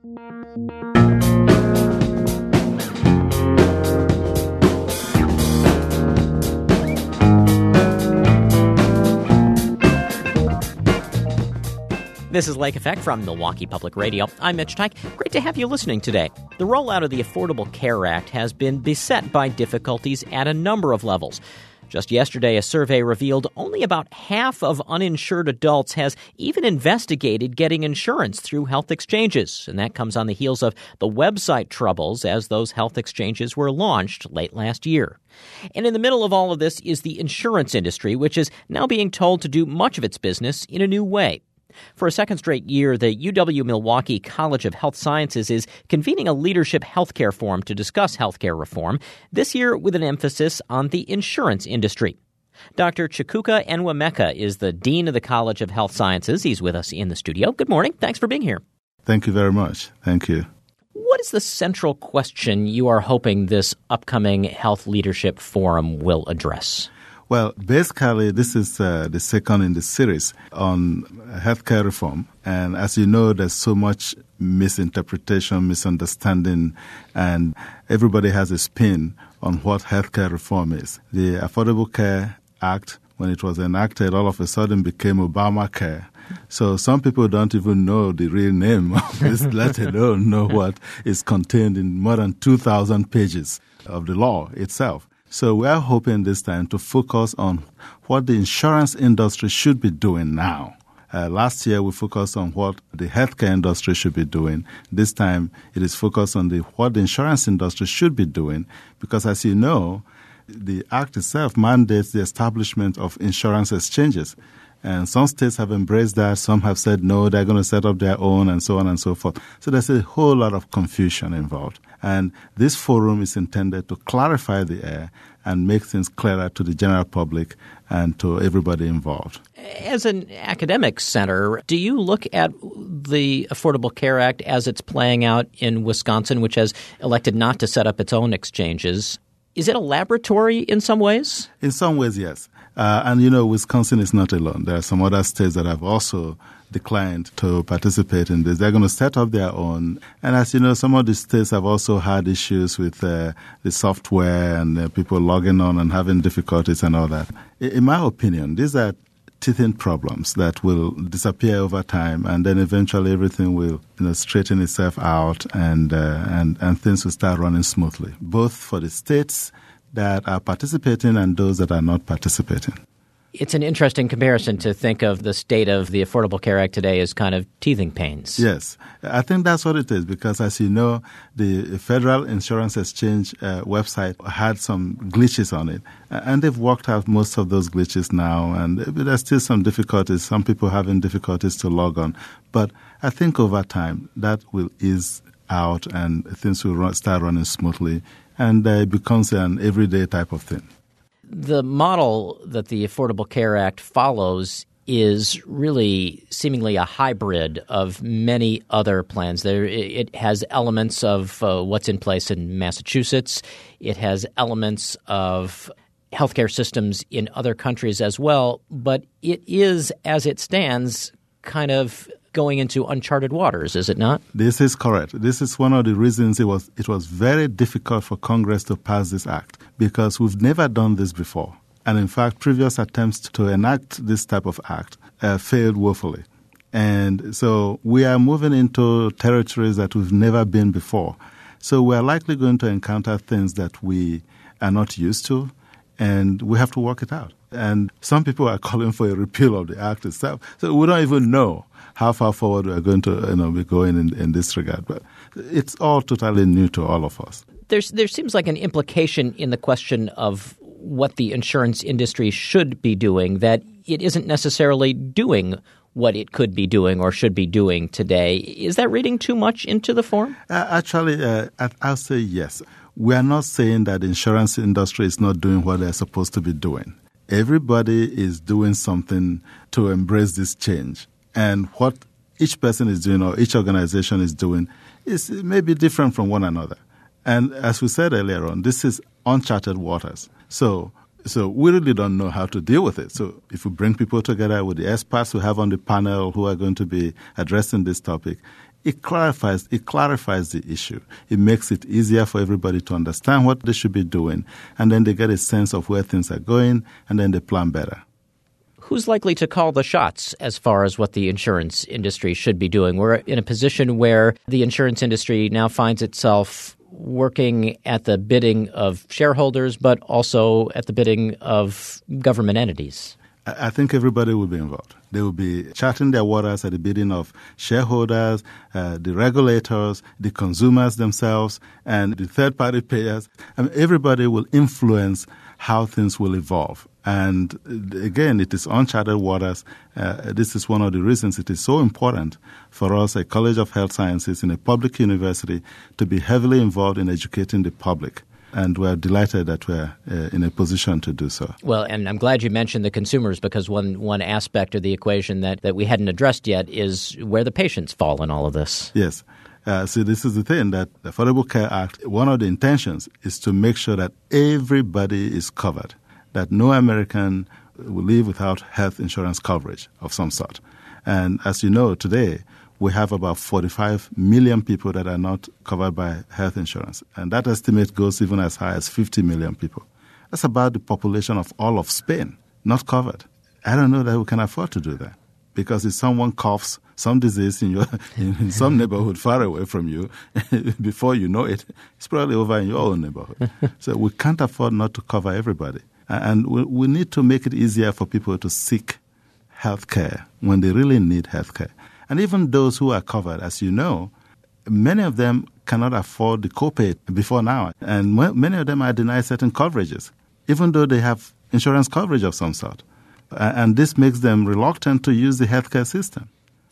This is Lake Effect from Milwaukee Public Radio. I'm Mitch Teich. Great to have you listening today. The rollout of the Affordable Care Act has been beset by difficulties at a number of levels. Just yesterday, a survey revealed only about half of uninsured adults has even investigated getting insurance through health exchanges. And that comes on the heels of the website troubles as those health exchanges were launched late last year. And in the middle of all of this is the insurance industry, which is now being told to do much of its business in a new way. For a second straight year, the UW-Milwaukee College of Health Sciences is convening a leadership healthcare forum to discuss healthcare reform, this year with an emphasis on the insurance industry. Dr. Chukwuka Enwemeka is the Dean of the College of Health Sciences. He's with us in the studio. Good morning. Thanks for being here. Thank you very much. Thank you. What is the central question you are hoping this upcoming Health Leadership Forum will address? Well, basically, this is the second in the series on healthcare reform. And as you know, there's so much misinterpretation, misunderstanding, and everybody has a spin on what healthcare reform is. The Affordable Care Act, when it was enacted, all of a sudden became Obamacare. So some people don't even know the real name of this, let alone know what is contained in more than 2,000 pages of the law itself. So we are hoping this time to focus on what the insurance industry should be doing now. Last year, we focused on what the healthcare industry should be doing. This time, it is focused on what the insurance industry should be doing because, as you know, the Act itself mandates the establishment of insurance exchanges. And some states have embraced that. Some have said, no, they're going to set up their own and so on and so forth. So there's a whole lot of confusion involved. And this forum is intended to clarify the air and make things clearer to the general public and to everybody involved. As an academic center, do you look at the Affordable Care Act as it's playing out in Wisconsin, which has elected not to set up its own exchanges? Is it a laboratory in some ways? In some ways, yes. And, you know, Wisconsin is not alone. There are some other states that have also declined to participate in this. They're going to set up their own. And as you know, some of the states have also had issues with the software and people logging on and having difficulties and all that. In my opinion, these are teething problems that will disappear over time, and then eventually everything will, straighten itself out, and things will start running smoothly, both for the states that are participating and those that are not participating. It's an interesting comparison to think of the state of the Affordable Care Act today as kind of teething pains. Yes, I think that's what it is because, as you know, the Federal Insurance Exchange website had some glitches on it, and they've worked out most of those glitches now, and there's still some difficulties, some people having difficulties to log on. But I think over time that will ease out and things will start running smoothly, and it becomes an everyday type of thing. The model that the Affordable Care Act follows is really seemingly a hybrid of many other plans. It has elements of what's in place in Massachusetts. It has elements of healthcare systems in other countries as well. But it is, as it stands, kind of going into uncharted waters, is it not? This is correct. This is one of the reasons it was very difficult for Congress to pass this act, because we've never done this before. And in fact, previous attempts to enact this type of act failed woefully. And so we are moving into territories that we've never been before. So we are likely going to encounter things that we are not used to, and we have to work it out. And some people are calling for a repeal of the act itself. So we don't even know how far forward we are going to be going in this regard. But it's all totally new to all of us. There seems like an implication in the question of what the insurance industry should be doing, that it isn't necessarily doing what it could be doing or should be doing today. Is that reading too much into the forum? Actually, I'll say yes. We are not saying that the insurance industry is not doing what they're supposed to be doing. Everybody is doing something to embrace this change. And what each person is doing or each organization is doing is maybe different from one another. And as we said earlier on, this is uncharted waters. So we really don't know how to deal with it. So if we bring people together with the experts we have on the panel who are going to be addressing this topic, it clarifies the issue. It makes it easier for everybody to understand what they should be doing, and then they get a sense of where things are going, and then they plan better. Who's likely to call the shots as far as what the insurance industry should be doing? We're in a position where the insurance industry now finds itself working at the bidding of shareholders, but also at the bidding of government entities. I think everybody will be involved. They will be charting their waters at the bidding of shareholders, the regulators, the consumers themselves, and the third-party payers. I mean, everybody will influence how things will evolve. And again, it is uncharted waters. This is one of the reasons it is so important for us, a College of Health Sciences in a public university, to be heavily involved in educating the public. And we're delighted that we're in a position to do so. Well, and I'm glad you mentioned the consumers, because one aspect of the equation that we hadn't addressed yet is where the patients fall in all of this. Yes. So this is the thing, that the Affordable Care Act, one of the intentions is to make sure that everybody is covered, that no American will live without health insurance coverage of some sort. And as you know, today, we have about 45 million people that are not covered by health insurance. And that estimate goes even as high as 50 million people. That's about the population of all of Spain, not covered. I don't know that we can afford to do that. Because if someone coughs some disease in some neighborhood far away from you, before you know it, it's probably over in your own neighborhood. So we can't afford not to cover everybody. And we need to make it easier for people to seek health care when they really need health care. And even those who are covered, as you know, many of them cannot afford the copay before now. And many of them are denied certain coverages, even though they have insurance coverage of some sort. And this makes them reluctant to use the healthcare system.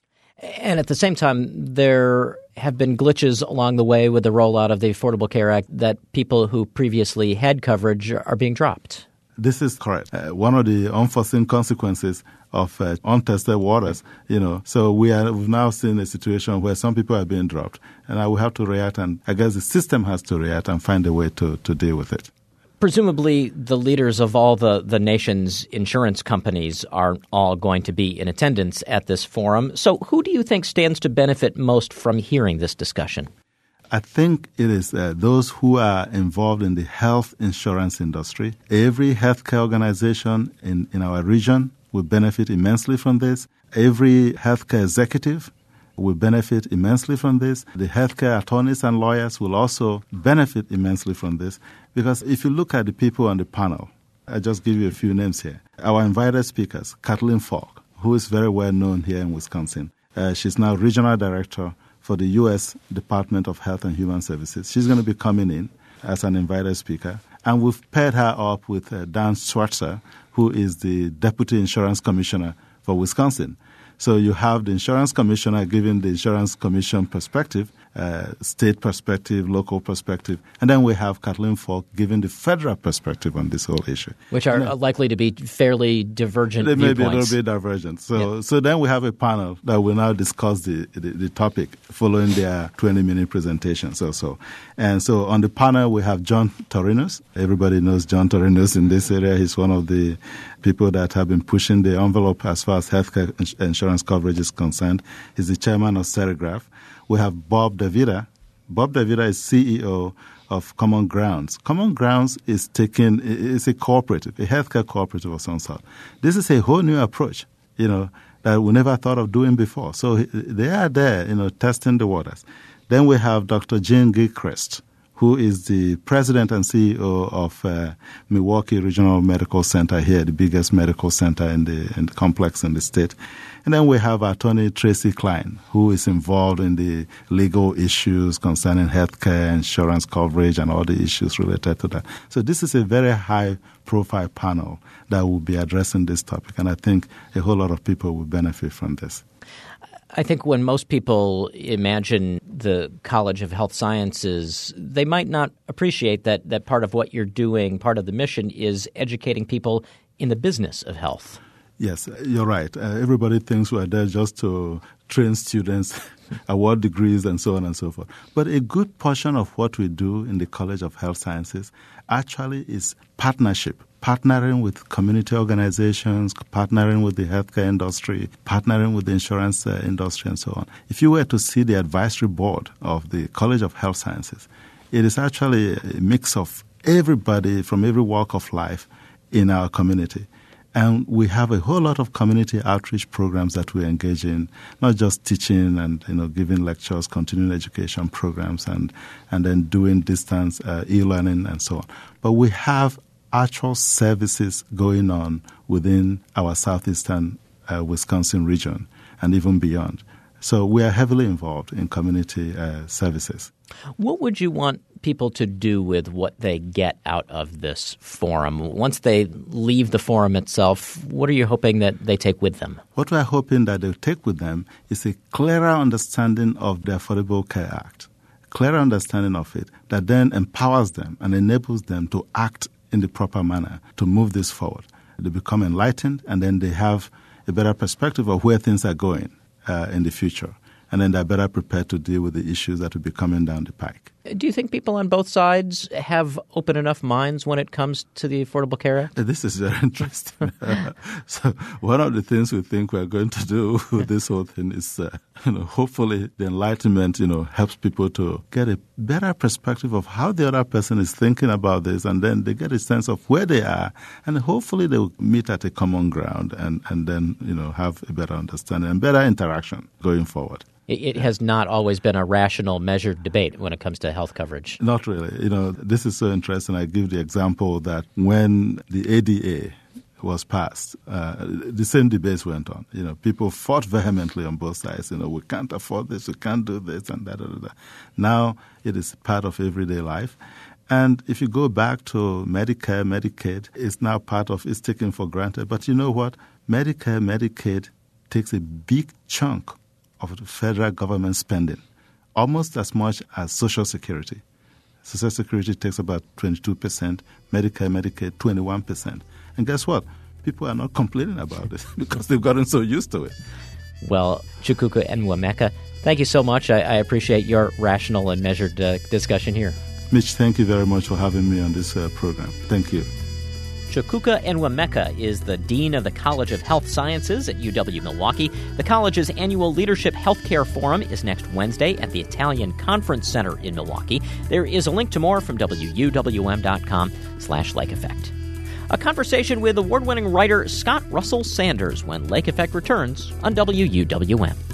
And at the same time, there have been glitches along the way with the rollout of the Affordable Care Act that people who previously had coverage are being dropped. This is correct. One of the unforeseen consequences of untested waters, So we've now seen a situation where some people are being dropped. And I will have to react, and I guess the system has to react and find a way to deal with it. Presumably, the leaders of all the nation's insurance companies are all going to be in attendance at this forum. So who do you think stands to benefit most from hearing this discussion? I think it is those who are involved in the health insurance industry. Every healthcare organization in our region will benefit immensely from this. Every healthcare executive will benefit immensely from this. The healthcare attorneys and lawyers will also benefit immensely from this. Because if you look at the people on the panel, I'll just give you a few names here. Our invited speakers, Kathleen Falk, who is very well known here in Wisconsin. She's now Regional Director for the U.S. Department of Health and Human Services. She's going to be coming in as an invited speaker. And we've paired her up with Dan Schwartzer, who is the Deputy Insurance Commissioner for Wisconsin. So you have the insurance commissioner giving the insurance commission perspective, state perspective, local perspective, and then we have Kathleen Falk giving the federal perspective on this whole issue. Which are likely to be fairly divergent viewpoints. They may be a little bit divergent. So then we have a panel that will now discuss the topic following their 20-minute presentations or so. And so on the panel we have John Torinos. Everybody knows John Torinos in this area. He's one of the people that have been pushing the envelope as far as healthcare insurance coverage is concerned. He's the chairman of Serigraph. We have Bob Davida. Bob Davida is CEO of Common Grounds. Common Grounds is a cooperative, a healthcare cooperative of some sort. This is a whole new approach, that we never thought of doing before. So they are there, testing the waters. Then we have Dr. Jean Gilchrist, who is the president and CEO of Milwaukee Regional Medical Center here, the biggest medical center in the complex in the state. And then we have Attorney Tracy Klein, who is involved in the legal issues concerning healthcare, insurance coverage, and all the issues related to that. So this is a very high-profile panel that will be addressing this topic, and I think a whole lot of people will benefit from this. I think when most people imagine the College of Health Sciences, they might not appreciate that part of what you're doing, part of the mission, is educating people in the business of health. Yes, you're right. Everybody thinks we're there just to train students, award degrees, and so on and so forth. But a good portion of what we do in the College of Health Sciences actually is partnership partnering with community organizations, partnering with the healthcare industry, partnering with the insurance industry, and so on. If you were to see the advisory board of the College of Health Sciences, it is actually a mix of everybody from every walk of life in our community. And we have a whole lot of community outreach programs that we engage in, not just teaching and giving lectures, continuing education programs, and then doing distance e-learning and so on. But we have actual services going on within our southeastern Wisconsin region and even beyond. So we are heavily involved in community services. What would you want people to do with what they get out of this forum? Once they leave the forum itself, what are you hoping that they take with them? What we're hoping that they'll take with them is a clearer understanding of the Affordable Care Act, clearer understanding of it that then empowers them and enables them to act in the proper manner to move this forward. They become enlightened, and then they have a better perspective of where things are going in the future. And then they're better prepared to deal with the issues that will be coming down the pike. Do you think people on both sides have open enough minds when it comes to the Affordable Care Act? This is very interesting. So one of the things we think we're going to do with this whole thing is, hopefully the enlightenment, helps people to get a better perspective of how the other person is thinking about this, and then they get a sense of where they are, and hopefully they'll meet at a common ground and then, have a better understanding and better interaction going forward. It has not always been a rational, measured debate when it comes to health coverage. Not really. This is so interesting. I give the example that when the ADA was passed, the same debates went on. People fought vehemently on both sides. We can't afford this, we can't do this, and that. Now it is part of everyday life. And if you go back to Medicare, Medicaid, it's now it's taken for granted. But you know what? Medicare, Medicaid takes a big chunk of the federal government spending, almost as much as Social Security. Social Security takes about 22%, Medicare, Medicaid, 21%. And guess what? People are not complaining about this because they've gotten so used to it. Well, Chukwuka Enwemeka, thank you so much. I appreciate your rational and measured discussion here. Mitch, thank you very much for having me on this program. Thank you. Chukwuka Enwemeka is the Dean of the College of Health Sciences at UW-Milwaukee. The college's annual Leadership Healthcare Forum is next Wednesday at the Italian Conference Center in Milwaukee. There is a link to more from WUWM.com/Lake Effect. A conversation with award-winning writer Scott Russell Sanders when Lake Effect returns on WUWM.